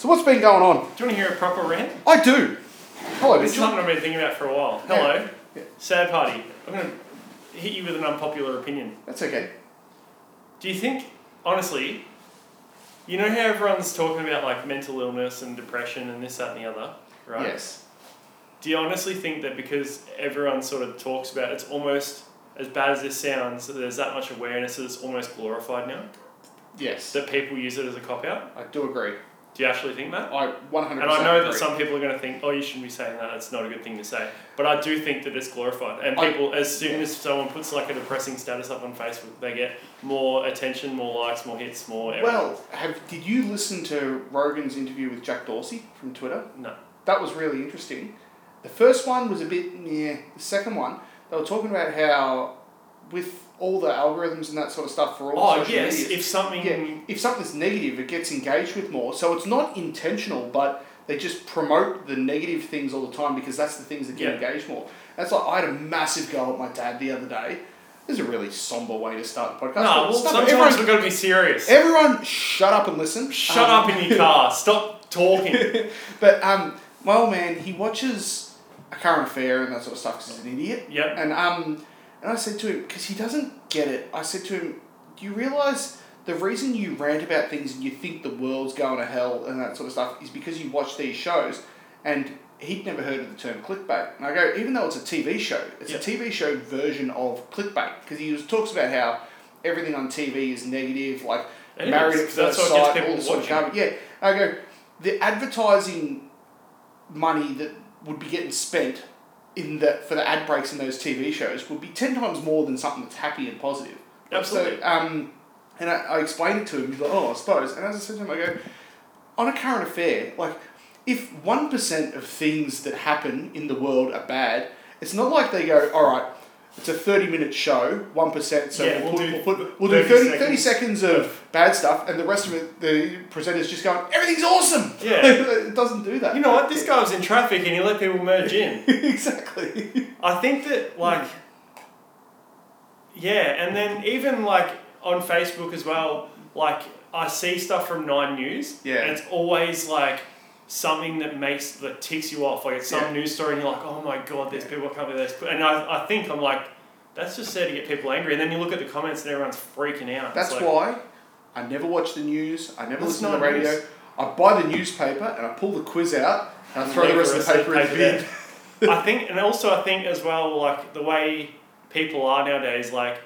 So what's been going on? Do you want to hear a proper rant? I do. Hello, This is Mitchell. something I've been thinking about for a while. Hello. Yeah. Sad party. I'm going to hit you with an unpopular opinion. That's okay. Do you think, honestly, you know how everyone's talking about like mental illness and depression and this, that and the other, right? Yes. Do you honestly think that because everyone sort of talks about it, it's almost, as bad as this sounds, there's that much awareness that it's almost glorified now? Yes. That people use it as a cop-out? I do agree. Do you actually think that? I 100% And I know agree. that some people are going to think, oh, you shouldn't be saying that, it's not a good thing to say. But I do think that it's glorified. And people, as soon as someone puts like a depressing status up on Facebook, they get more attention, more likes, more hits, more everything. Well, did you listen to Rogan's interview with Jack Dorsey from Twitter? No. That was really interesting. The first one was a bit, the second one, they were talking about how with all the algorithms and that sort of stuff for all social yes, media, if something's negative, it gets engaged with more. So it's not intentional, but they just promote the negative things all the time because that's the things that get engaged more. That's like, I had a massive go at my dad the other day. This is a really somber way to start the podcast. No, well, sometimes we've got to be serious. Everyone, shut up and listen. Shut up in your car. Stop talking. But my old man, he watches A Current Affair and that sort of stuff because he's an idiot. Yep. And I said to him, because he doesn't get it, I said to him, do you realise the reason you rant about things and you think the world's going to hell and that sort of stuff is because you watch these shows? And he'd never heard of the term clickbait. And I go, even though it's a TV show, it's a TV show version of clickbait. Because he talks about how everything on TV is negative, like Married at First Sight, all this sort of garbage. Yeah. I go, the advertising money that would be getting spent for the ad breaks in those TV shows would be 10 times more than something that's happy and positive. Absolutely. So, and I explained it to him. He's like, oh, I suppose. And as I said to him, I go, on A Current Affair, like, if 1% of things that happen in the world are bad, it's not like they go, all right, it's a 30-minute show, 1%, so we'll do 30 seconds of bad stuff, and the rest of it, the presenter's just going, everything's awesome! Yeah. It doesn't do that. You know what? This guy was in traffic and he let people merge in. Exactly. I think that, like... Yeah, and then even, like, on Facebook as well, like, I see stuff from 9 News, and it's always, like, something that ticks you off. Like, it's some news story and you're like, oh my God, there's people that can't believe this. And I think, I'm like, that's just there to get people angry. And then you look at the comments and everyone's freaking out. That's why I never watch the news. I never listen to the radio. News. I buy the newspaper and I pull the quiz out and I throw the rest of the paper in the bin. I think as well, like, the way people are nowadays, like,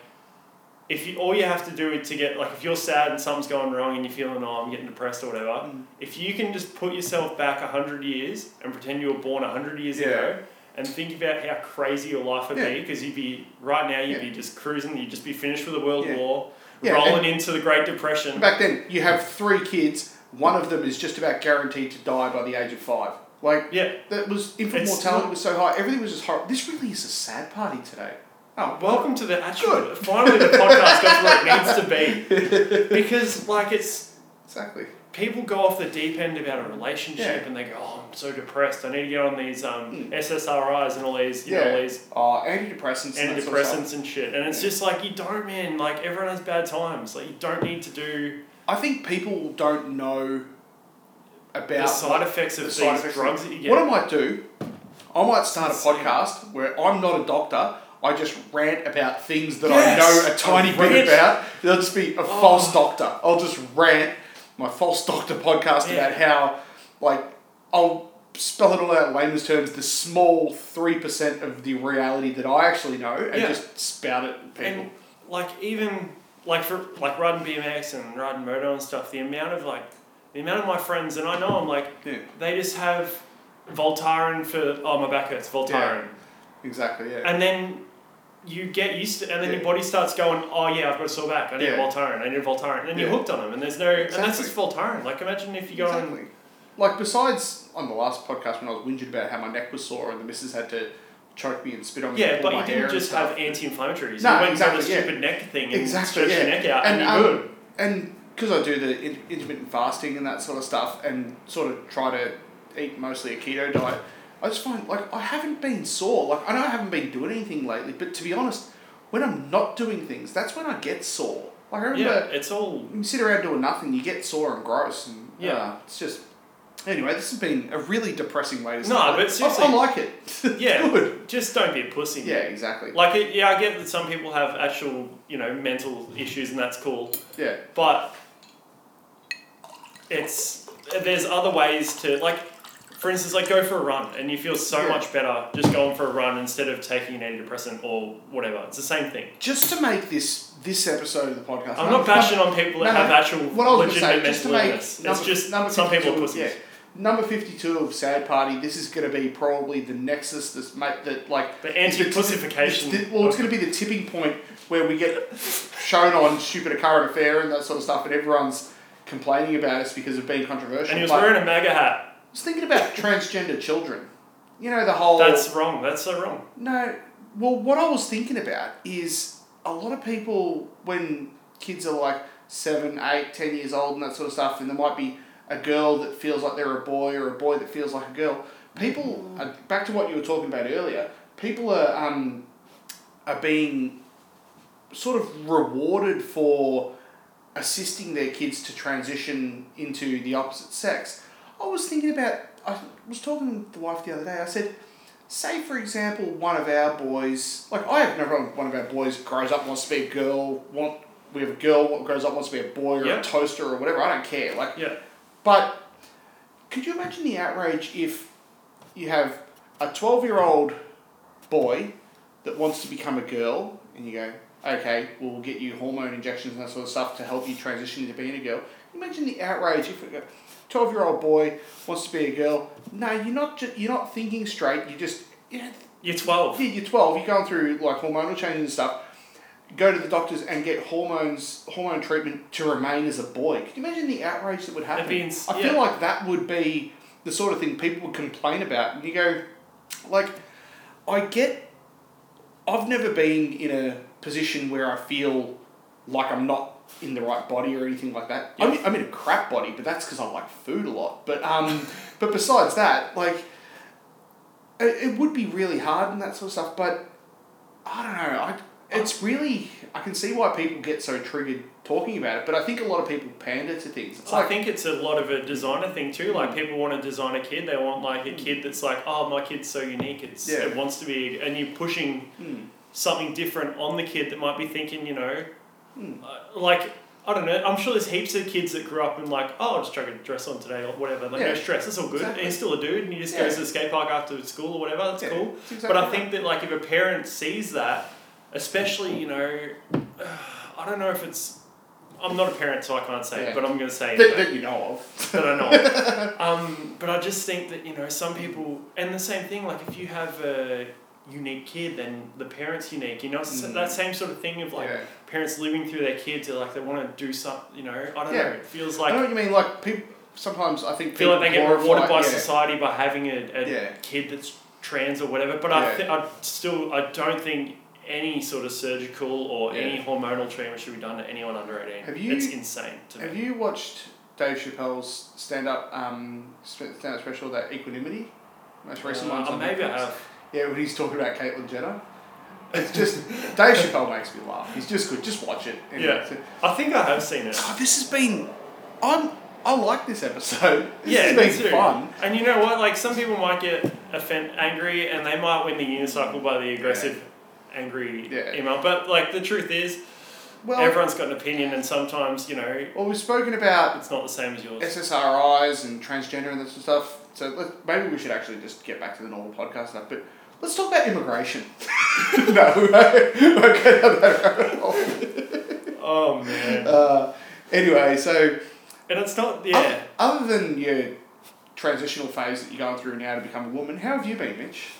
all you have to do to get, like, if you're sad and something's going wrong and you're feeling, oh, I'm getting depressed or whatever, if you can just put yourself back 100 years and pretend you were born 100 years ago and think about how crazy your life would be, because you'd be just cruising, you'd just be finished with the World War, rolling into the Great Depression. Back then, you have 3 kids, one of them is just about guaranteed to die by the age of 5. Like, infant mortality was so high, everything was just horrible. This really is a sad party today. Oh, welcome to the actual... Finally, the podcast got to where it needs to be. Because, like, it's... Exactly. People go off the deep end about a relationship and they go, oh, I'm so depressed. I need to get on these SSRIs and all these, all these... antidepressants and shit. And it's just like, you don't, man. Like, everyone has bad times. Like, you don't need to do... I think people don't know about... the side effects of these drugs that you get. What I might do, I might start a podcast where I'm not a doctor... I just rant about things that I know a tiny bit about. There'll just be a false doctor. I'll just rant my false doctor podcast about how, like, I'll spell it all out in layman's terms, the small 3% of the reality that I actually know, and just spout it at people. And, like, even, like, for, like, riding BMX and riding moto and stuff, the amount of my friends, and I know them, like, they just have Voltaren for, oh, my back hurts, Voltaren. Yeah. Exactly, yeah. And then you get used to, and then your body starts going, oh yeah, I've got a sore back, I need Voltaren, and then you're hooked on them, and there's no, and that's just Voltaren. Like, imagine if you go on... Like, besides, on the last podcast when I was whinging about how my neck was sore and the missus had to choke me and spit on me and pull my hair. Yeah, but you didn't just have anti-inflammatories. No, you went to the stupid neck thing and stretched your neck out, and you're good. And because I do the intermittent fasting and that sort of stuff, and sort of try to eat mostly a keto diet, I just find, like, I haven't been sore. Like, I know I haven't been doing anything lately, but to be honest, when I'm not doing things, that's when I get sore. Like, I remember... it's all... You sit around doing nothing, you get sore and gross, and it's just... Anyway, this has been a really depressing way to No, start. but seriously- I like it. Yeah. Good. Just don't be a pussy. Yeah, exactly. Like, I get that some people have actual, mental issues, and that's cool. Yeah. But there's other ways to, like, for instance, like, go for a run, and you feel so much better just going for a run instead of taking an antidepressant or whatever. It's the same thing. Just to make this episode of the podcast... I'm not bashing on people that have actual legitimate mental illness. It's just some people are pussies. Yeah. Number 52 of Sad Party, this is going to be probably the nexus the anti-pussification. it's going to be the tipping point where we get shown on Stupid Current Affair and that sort of stuff, and everyone's complaining about us because of being controversial. And he was wearing a MAGA hat. I was thinking about transgender children. You know, the whole... That's wrong. That's so wrong. No. Well, what I was thinking about is a lot of people, when kids are like 7, 8, 10 years old and that sort of stuff, and there might be a girl that feels like they're a boy or a boy that feels like a girl, people, back to what you were talking about earlier, people are being sort of rewarded for assisting their kids to transition into the opposite sex. I was thinking about, I was talking to the wife the other day, I said, say for example one of our boys, like I have no problem, one of our boys grows up wants to be a girl, we have a girl grows up wants to be a boy or a toaster or whatever, I don't care. But could you imagine the outrage if you have a 12-year-old boy that wants to become a girl and you go, okay, we'll get you hormone injections and that sort of stuff to help you transition into being a girl. Can you imagine the outrage if a 12-year-old boy wants to be a girl? No, you're not thinking straight. You're 12. Yeah, you're 12. You're going through like hormonal changes and stuff. Go to the doctors and get hormone treatment to remain as a boy. Can you imagine the outrage that would happen? I feel like that would be the sort of thing people would complain about. And you go, like, I've never been in a position where I feel like I'm not in the right body or anything like that. Yep. I'm in a crap body, but that's because I like food a lot. But but besides that, like, it would be really hard and that sort of stuff. But I don't know. It's really, I can see why people get so triggered talking about it, but I think a lot of people pander to things. I think it's a lot of a designer thing too. Like, people want to design a kid. They want like a kid that's like, oh, my kid's so unique. It wants to be, and you're pushing something different on the kid that might be thinking, like, I don't know. I'm sure there's heaps of kids that grew up and like, oh, I'll just chuck a dress on today or whatever. Like, no stress. It's all good. Exactly. And he's still a dude, and he just goes to the skate park after school or whatever. That's cool. Exactly, but I think that like if a parent sees that, especially, I don't know if it's... I'm not a parent, so I can't say it, but I'm going to say it. That you know of. That I know of. But I just think that, some people... And the same thing, like, if you have a unique kid, then the parent's unique. That same sort of thing of, like, parents living through their kids, or, like, they want to do something, I don't know. It feels like... I know what you mean. Like, people... Sometimes I think feel like they get rewarded by society by having a kid that's trans or whatever. But I don't think any sort of surgical or any hormonal treatment should be done to anyone under 18. It's insane to me. Have you watched Dave Chappelle's stand-up special, that Equanimity? Most recent one. Maybe I have. Yeah, when he's talking about Caitlyn Jenner. It's just... Dave Chappelle makes me laugh. He's just good. Just watch it. Anyway. Yeah. I think I have seen it. Oh, this has been... I like this episode. This has been fun. And you know what? Like, some people might get angry, and they might win the unicycle by the aggressive... angry email, but like the truth is, everyone's got an opinion, and sometimes well, we've spoken about it's not the same as yours. SSRIs and transgender and that sort of stuff. So maybe we should actually just get back to the normal podcast stuff. But let's talk about immigration. No, we won't go down that rabbit hole. Oh man. Anyway, so and it's not other than your transitional phase that you're going through now to become a woman, how have you been, Mitch?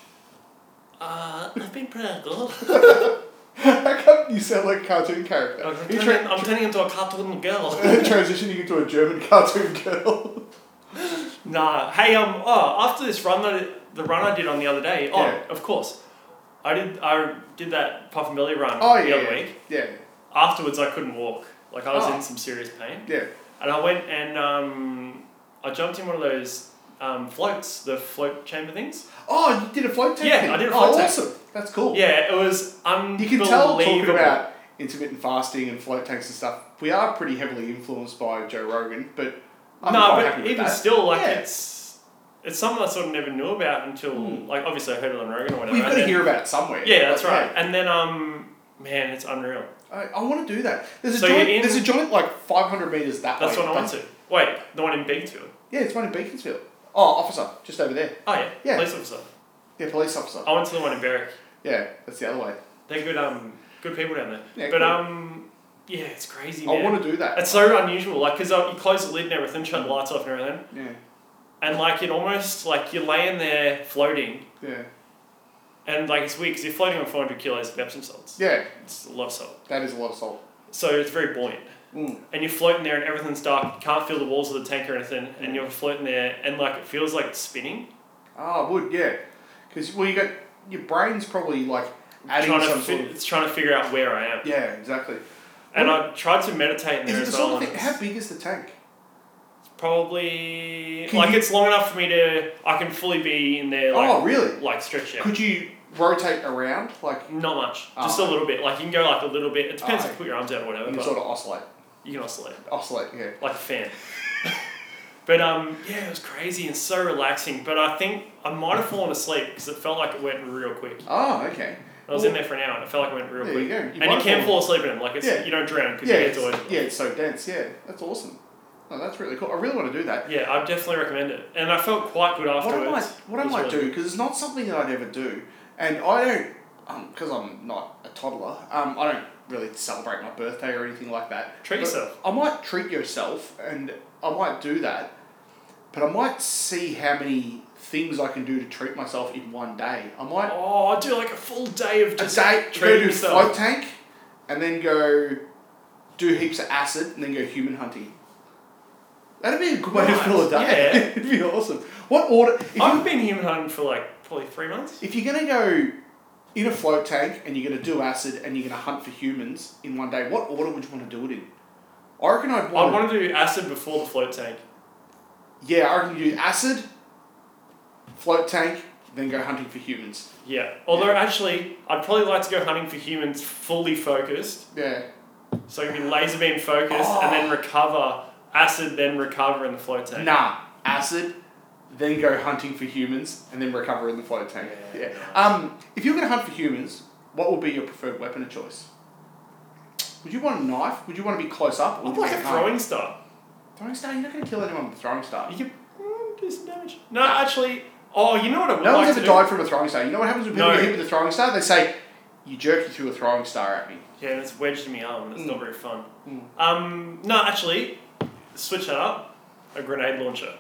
I've been pretty good. How come you sound like a cartoon character? I'm turning into a cartoon girl. Transitioning into a German cartoon girl. Nah. Hey, after this run, the run I did on the other day, of course, I did that Puff and Belly run the other week. Yeah. Afterwards, I couldn't walk. Like, I was in some serious pain. Yeah. And I went and I jumped in one of those floats, the float chamber things. Oh, you did a float tank? Yeah, I did a float tank. Awesome. That's cool. Yeah, it was unbelievable. You can tell, talking about intermittent fasting and float tanks and stuff, we are pretty heavily influenced by Joe Rogan, but I'm no, quite but happy with even that. still, like Yeah. it's something I sort of never knew about until like obviously I heard it on Rogan or whatever. Well, you've got and to then- hear about it somewhere. Yeah, that's Like, right. And then man, it's unreal. I want to do that. There's So a joint. you're in- There's a joint like 500 meters that That's way. what I went to. Wait, the one in Beaconsfield. Yeah, it's one in Beaconsfield. Oh, officer, just over there. Oh yeah, Yeah. police officer. Yeah, police officer. I went to the one in Berwick. Yeah, that's the other way. They're good people down there. Yeah, but cool. yeah, it's crazy. I Man. want to do that. It's so unusual, like, because you close the lid and everything, shut the lights off and everything, Yeah, and like it almost like you're laying there floating, yeah, and like it's weird because you're floating on 400 kilos of Epsom salts. yeah. It's a lot of salt, That is a lot of salt. so it's very buoyant. Mm. And you're floating there and everything's dark. You can't feel the walls of the tank or anything, and you're floating there and like it feels like it's spinning. Oh, it would, yeah. Because you got your brain's probably like adding some sort of. It's trying to figure out where I am. Yeah, exactly. And I tried to meditate in there Is it as the well. sort of and thing? How big is the tank? Probably Can like you- it's long enough for me to I can fully be in there like Oh, really? like stretched out. Could you rotate around like? Not much, Oh. just a little bit. Like you can go like a little bit. It depends Oh. if you put your arms out or whatever. You But sort of oscillate. you can oscillate Yeah. like a fan. But yeah, it was crazy and so relaxing. But I think I might have fallen asleep because it felt like it went real quick. Oh, okay. I was in there for an hour and it felt like it went real There quick. you go. You And might you can fall- fall asleep in it. Like it's Yeah. you don't drown because Yeah, you get it's, to yeah, it's so dense. Yeah, that's awesome. Oh, that's really cool. I really want to do that. Yeah, I definitely recommend it. And I felt quite good afterwards. What I It was might really do, good. because it's not something that I'd ever do, and I don't, because I'm not a toddler, I don't really celebrate my birthday or anything like that. Treat But yourself. I might treat yourself, and I might do that, but I might see how many things I can do to treat myself in one day. I might Oh, I'd do like a full day of just go treating do yourself. float tank, and then go do heaps of acid, and then go human hunting. That'd be a good way to Nice, fill a day. yeah. It'd be awesome. What order? If I've been human hunting for like probably 3 months. If you're going to go in a float tank and you're going to do acid and you're going to hunt for humans in one day, what order would you want to do it in? I reckon I'd I want want to do acid before the float tank. Yeah, I reckon you do acid, float tank, then go hunting for humans. Yeah. Although actually, I'd probably like to go hunting for humans fully focused. Yeah. So you can be laser beam focused and then recover acid, then recover in the float tank. Nah, acid, then go hunting for humans, and then recover in the float tank. Yeah, Yeah. If you're going to hunt for humans, what would be your preferred weapon of choice? Would you want a knife? Would you want to be close up? Or would I'd you like a want a gun? throwing star. Throwing star? You're not going to kill anyone with a throwing star. You can do some damage. No, actually, oh, you know what I would No like one's to ever do? died from a throwing star. You know what happens when people No. get hit with a throwing star? They say, you jerky threw a throwing star at me. Yeah, and it's wedged in my arm and it's not very fun. Mm. No, actually, switch that up. A grenade launcher.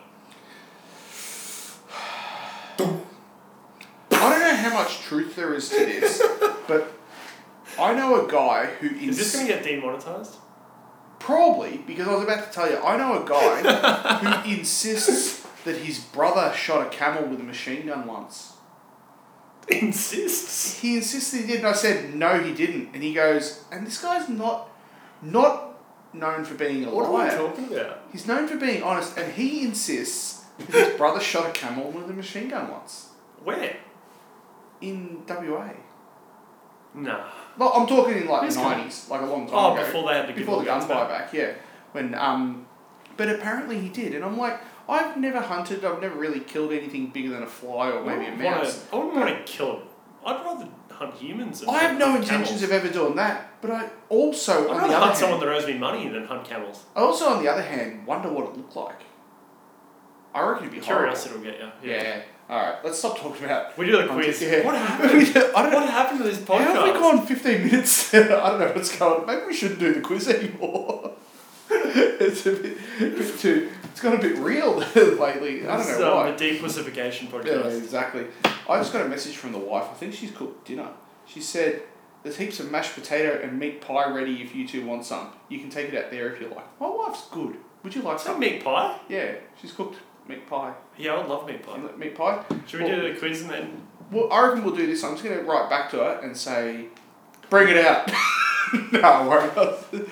I don't know how much truth there is to this, but I know a guy who Is this going to get demonetized? Probably, because I was about to tell you, I know a guy who insists that his brother shot a camel with a machine gun once. Insists? He insists that he did, and I said, no, he didn't. And he goes, and this guy's not known for being a What am I liar. talking about? He's known for being honest, and he insists that his brother shot a camel with a machine gun once. Where? In WA. Nah. Well, I'm talking in like Who's the coming? 90s, like a long time Oh, ago. before they had to give Before all the the gun guns back. buyback, yeah. When but apparently he did, and I'm like, I've never hunted. I've never really killed anything bigger than a fly or maybe a mouse. I wouldn't want to kill it. I'd rather hunt humans. I have no intentions of ever doing that, but I also I'd on rather the other hunt someone hand, that owes me money than hunt camels. I also on the other hand wonder what it looked like. I reckon it'd be Curiosity will get you. horrible. Yeah. All right, let's stop talking about. We do the hunting. quiz. Yeah. What I happened? don't What know. happened to this podcast? How have we gone 15 minutes? I don't know what's going on. Maybe we shouldn't do the quiz anymore. It's a bit too. It's got a bit real lately. I don't This know is, why. the Dequisification Yeah, podcast. exactly. I just got a message from the wife. I think she's cooked dinner. She said, "There's heaps of mashed potato and meat pie ready if you two want some. You can take it out there if you like." My wife's good. Would you like Is that some? meat pie? Yeah, she's cooked meat pie. Yeah, I would love meat pie. You like meat pie? Should we do the quiz and then... Well, I reckon we'll do this. I'm just going to write back to her and say, "Bring it out." No, worry about it.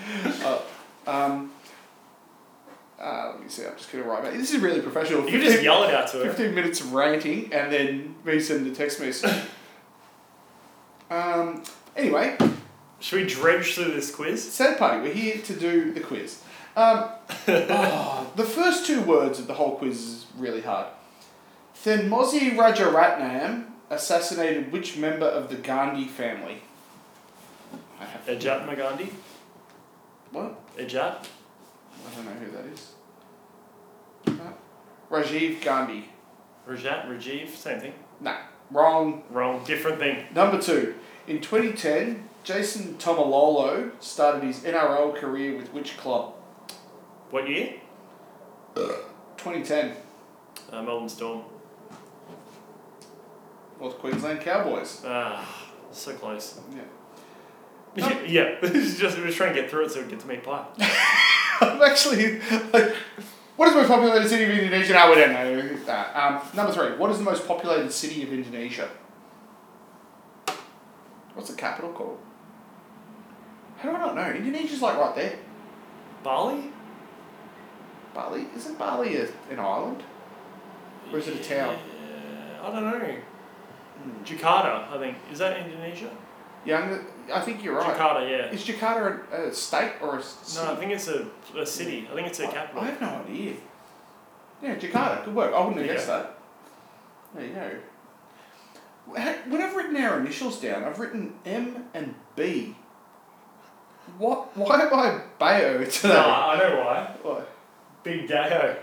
Let me see. I'm just going to write back. This is really professional. You can just yell it out to her. 15 minutes of ranting and then me sending a text message. Anyway, Should we dredge through this quiz? sad party. We're here to do the quiz. The first two words of the whole quiz is really hard. Thanmozi Rajaratnam assassinated which member of the Gandhi family? Ajat Gandhi? What? Ajat? I don't know who that is. Rajiv Gandhi. Rajiv? Same thing. Nah, wrong. Wrong. Different thing. Number 2. In 2010, Jason Tomalolo started his NRL career with which club? What year? 2010. Melbourne Storm. North Queensland Cowboys. So close. Yeah. Yeah. We're just trying to get through it so we get to meet Pie. I'm actually like, what is the most populated city of Indonesia? No, we don't know that. Number 3. What is the most populated city of Indonesia? What's the capital called? How do I not know? Indonesia's like right there. Bali? Bali? Isn't Bali an island? Or is it a town? I don't know. Jakarta, I think. Is that Indonesia? Yeah, I think you're right. Jakarta, yeah. Is Jakarta a state or a city? No, I think it's a city. I think it's a capital. I have no idea. Yeah, Jakarta. Good work. I wouldn't have guessed that. There you go. When I've written our initials down, I've written M and B. What? Why am I Bayo today? Nah, I know why. What? Big Dayo.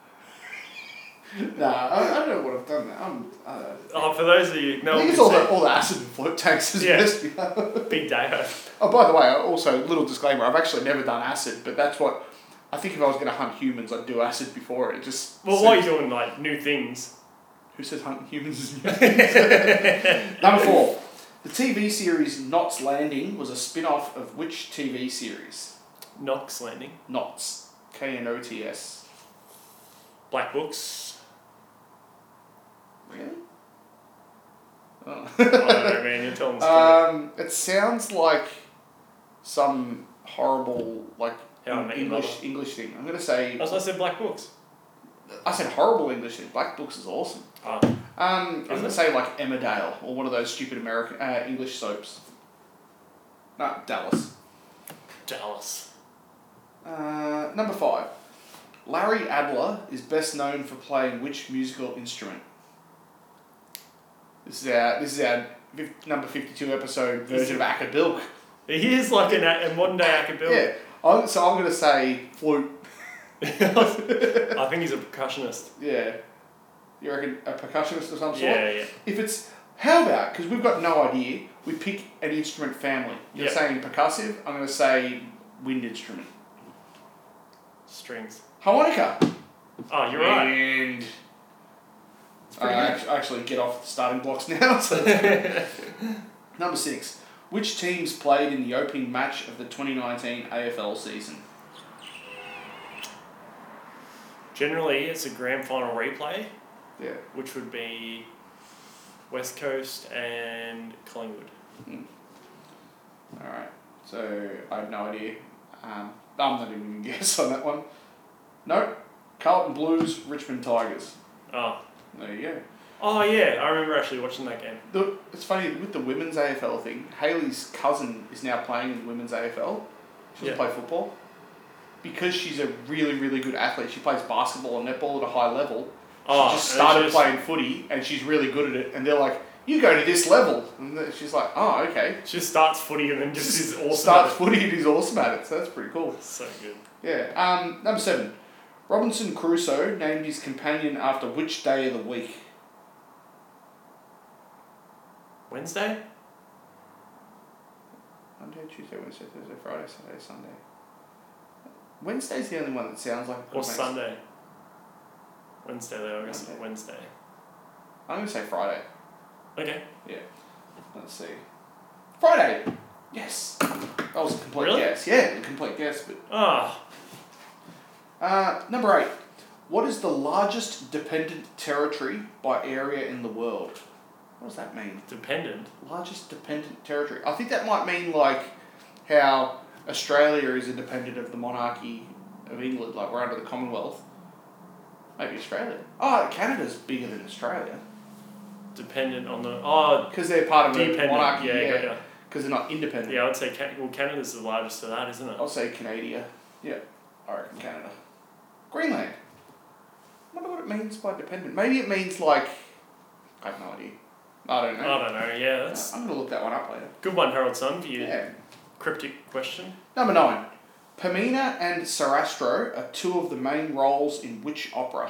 Nah, I don't know what I've done there. For those of you, no I think it's all the acid and float tanks has messed me up. Big Dayo. Oh, by the way, also, little disclaimer, I've actually never done acid, but that's what, I think if I was going to hunt humans, I'd do acid before it. Just. Well, why are you doing, like, new things? Who says hunting humans is new things? Number 4. The TV series Knots Landing was a spin-off of which TV series? Knox Landing. Knots. Knots. Black Books. Really? Oh. I don't know, man. You're telling the story. It sounds like some horrible, like, How I Met Your Mother. English thing. I'm going to say... I said Black Books. I said horrible English thing. Black Books is awesome. I'm going to say like Emmerdale or one of those stupid American English soaps. No, Dallas. Number 5. Larry Adler is best known for playing which musical instrument? This is our number 52 episode version of Acapulco. He is like a modern day Acapulco. Yeah. So I'm going to say flute. I think he's a percussionist. Yeah. You reckon a percussionist or some sort? Yeah. If it's... How about, because we've got no idea, we pick an instrument family. You're saying percussive, I'm going to say wind instrument. Strings. Harmonica. Oh, you're right. And I actually get off the starting blocks now. So Number 6. Which teams played in the opening match of the 2019 AFL season? Generally, it's a grand final replay. Yeah. Which would be West Coast and Collingwood. Alright. So, I have no idea. I'm not even going to guess on that one. Nope. Carlton Blues, Richmond Tigers. Oh. There you go. Oh, yeah. I remember actually watching that game. It's funny, with the women's AFL thing, Hayley's cousin is now playing in the women's AFL. She doesn't play football. Because she's a really, really good athlete. She plays basketball and netball at a high level. She just started playing footy and she's really good at it. And they're like, you go to this level. And she's like, oh, okay. She just starts footy and then just is awesome Starts footy and is awesome at it. So that's pretty cool. So good. Yeah. Number 7. Robinson Crusoe named his companion after which day of the week? Wednesday? Monday, Tuesday, Wednesday, Thursday, Friday, Saturday, Sunday. Wednesday's the only one that sounds like... Or Sunday. Wednesday though, I guess. Wednesday. I'm going to say Friday. Okay. Yeah. Let's see. Friday! Yes! That was a complete guess. Yeah, a complete guess. But... Number 8. What is the largest dependent territory by area in the world? What does that mean? Dependent? Largest dependent territory. I think that might mean like how Australia is independent of the monarchy of England, like we're under the Commonwealth. Maybe Australia. Oh, Canada's bigger than Australia. Dependent on the... Oh, because they're part of the monarchy. Yeah. Because they're not independent. Yeah, I would say Canada's the largest of that, isn't it? I'll say Canada. Yeah, I reckon Canada. Greenland. I wonder what it means by dependent. Maybe it means like... I have no idea. I don't know. I don't know, yeah. That's I'm going to look that one up later. good one, Harold Son, for your Yeah. cryptic question. Number 9. Pamina and Sarastro are two of the main roles in which opera?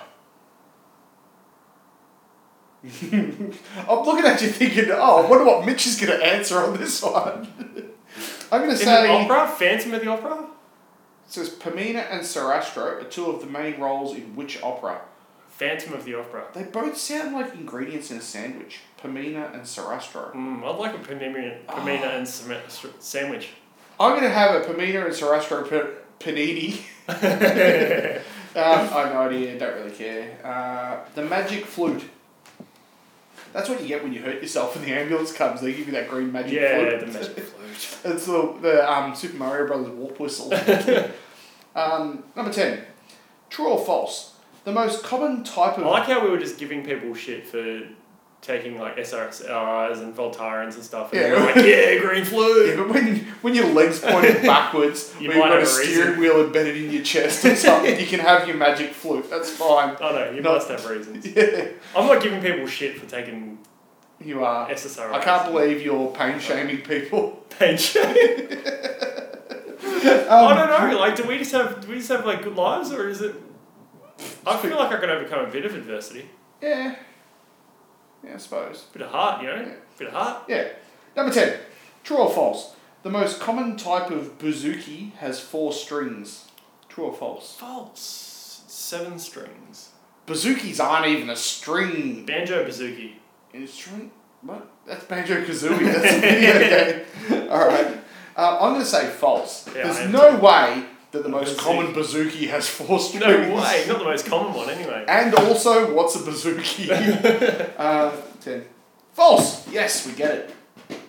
I'm looking at you thinking, I wonder what Mitch is going to answer on this one. I'm going to say... opera? Phantom of the Opera? It says Pamina and Sarastro are two of the main roles in which opera? Phantom of the Opera. They both sound like ingredients in a sandwich. Pamina and Sarastro. I'd like a Pamina and sandwich. I'm going to have a Pamina and Sarastro panini. I have no idea, don't really care. The magic flute. That's what you get when you hurt yourself and the ambulance comes. They give you that green magic flute. Yeah, the magic flute. It's the Super Mario Brothers warp whistle. Number 10. True or false? The most common type of... I like how we were just giving people shit for taking like SRIs and Voltarens and stuff. And Yeah. we were like, yeah, green flute. Yeah, but when your legs pointed backwards, You when you've might got a have a steering reason. wheel embedded in your chest or something, you can have your magic flute. That's fine. Oh no, you No. must have reasons. Yeah, I'm not giving people shit for taking you are. SSRIs. I can't believe you're pain shaming people. Pain shame. I don't know. Like, do we just have like good lives, or is it? I feel like I could overcome a bit of adversity. Yeah. Yeah, I suppose. Bit of heart, you know. Yeah. Bit of heart. Yeah. Number 10. True or false? The most common type of bouzouki has 4 strings. True or false? False. 7 strings. Bouzoukis aren't even a string. Banjo Bazooki. Instrument? What? That's Banjo-Kazooie. That's a video game. Alright. I'm going to say false. Yeah, There's no way that the most Bazooki. common bouzouki has 4 strings. No way. Not the most common one, anyway. And also, what's a bouzouki? 10. False! Yes, we get it.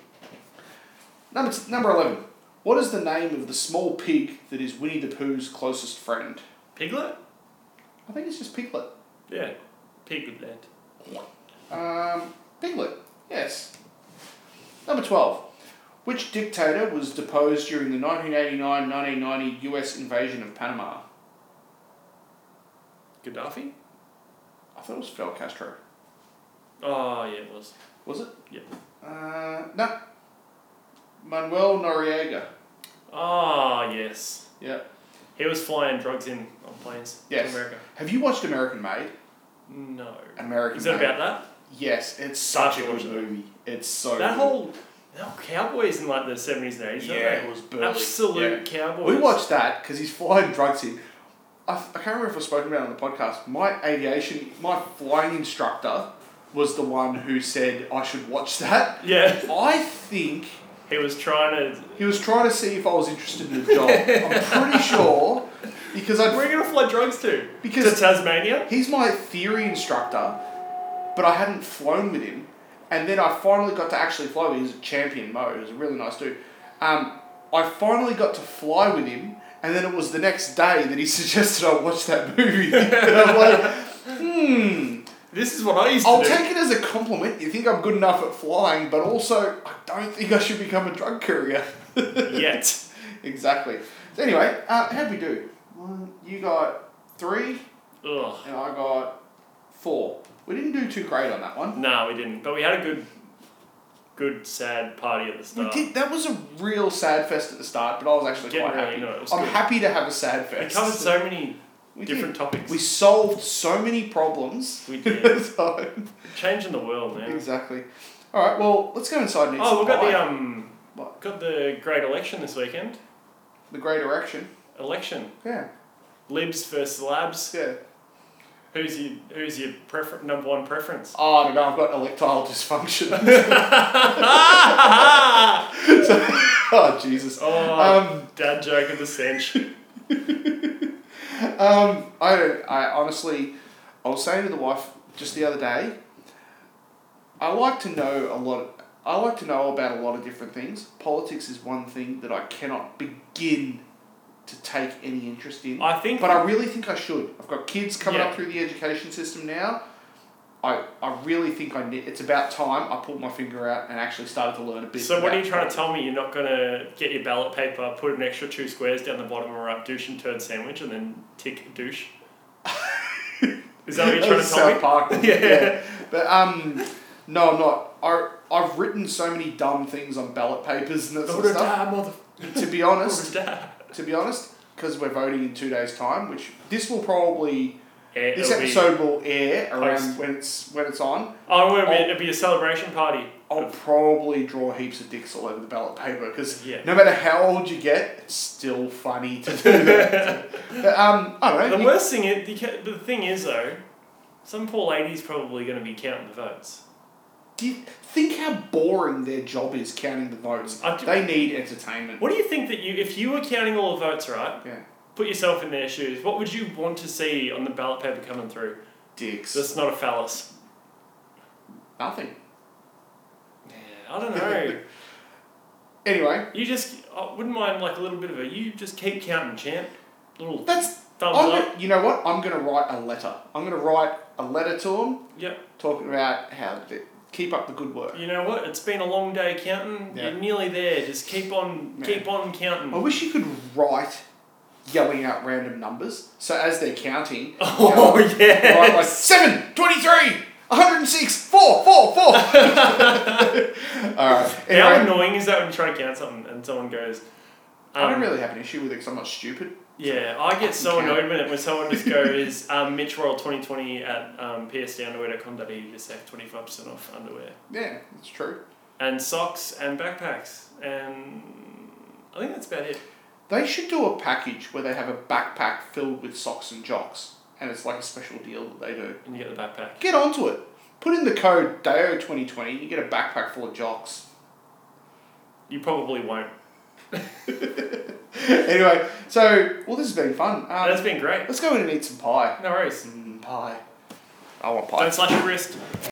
Number 11. What is the name of the small pig that is Winnie the Pooh's closest friend? Piglet? I think it's just Piglet. Yeah. Piglet. Piglet. Yes. Number 12. Which dictator was deposed during the 1989-1990 US invasion of Panama? Gaddafi? I thought it was Fidel Castro. Oh, yeah, it was. Was it? Yep. No. Manuel Noriega. Oh, yes. Yep. He was flying drugs in on planes Yes. to America. Have you watched American Made? No. American Is it Made. about that? Yes, it's such a Watch good it. movie. It's so That good. whole cowboys in like the 70s and 80s, Yeah, weren't it was they? burly. Absolute cowboys. We watched that because he's flying drugs in. I can't remember if I've spoken about it on the podcast. My flying instructor was the one who said I should watch that. Yeah. I think He was trying to... he was trying to see if I was interested in the job. I'm pretty sure because Where are you going to fly drugs to? Because- to Tasmania? he's my theory instructor, but I hadn't flown with him. And then I finally got to actually fly with him. He was a champion, Mo. He was a really nice dude. I finally got to fly with him, and then it was the next day that he suggested I watch that movie. And I'm like, This is what I used to I'll do. take it as a compliment. You think I'm good enough at flying, but also I don't think I should become a drug courier. Yet. Exactly. So anyway, how'd we do? You got 3, Ugh. and I got 4. We didn't do too great on that one. No, we didn't. But we had a good sad party at the We start. did. That was a real sad fest at the start, but I was actually Getting quite really happy. into it. It was I'm good. happy to have a sad We fest. covered so many We different did. topics. We solved so many problems. We did. So- Changing the world, man. exactly. All right. Well, let's go inside and eat Oh, some we've got pie. What? got the great election this weekend. The Great Erection. Election. Yeah. Libs versus Labs. Yeah. Who's your number one preference? Oh, I don't know. I've got erectile dysfunction. Oh Jesus. Dad joke of the century. I honestly, I was saying to the wife just the other day, I like to know about a lot of different things. Politics is one thing that I cannot begin to take any interest in. But I really think I should. I've got kids coming up through the education system now. I really think it's about time I pulled my finger out and actually started to learn a bit. So what are you trying to tell me? You're not going to get your ballot paper, put an extra 2 squares down the bottom and write douche and turd sandwich and then tick douche? Is that what you're trying to tell me? South Park. Yeah. But no, I'm not. I've written so many dumb things on ballot papers and that sort of stuff. To be honest, because we're voting in 2 days' time, which this will probably this episode will air around when it's on. Oh, it'll be a celebration party. I'll probably draw heaps of dicks all over the ballot paper because no Yeah. matter how old you get, it's still funny to do that. But, I don't know. The worst thing is, the thing is though, some poor lady's probably going to be counting the votes. Do you think how boring their job is counting the votes? They need entertainment. What do you think if you were counting all the votes, right? Yeah. Put yourself in their shoes. What would you want to see on the ballot paper coming through? Dicks. That's not a phallus. Nothing. Yeah, I don't know. Anyway. I wouldn't mind like a little bit of you just keep counting, champ. Thumbs up. You know what? I'm going to write a letter. I'm going to write a letter to them. Yep. Talking about how they keep up the good work. You know what? It's been a long day counting. Yeah. You're nearly there. Just keep on counting. I wish you could write yelling out random numbers. So as they're counting, yeah. Write like 7, 23, 106, 4, 4, 4. All right. Anyway, how annoying is that when you try to count something and someone goes... I don't really have an issue with it because I'm not stupid. Yeah, I get so annoyed when someone just goes, Mitch Royal 2020 at psdunderwear.com.au to save 25% off underwear. Yeah, that's true. And socks and backpacks. And I think that's about it. They should do a package where they have a backpack filled with socks and jocks. And it's like a special deal that they do. And you get the backpack. Get onto it. Put in the code DAO2020, you get a backpack full of jocks. You probably won't. Anyway, this has been fun. That's been great. Let's go in and eat some pie. No worries. Pie. I want pie. Don't slash your wrist.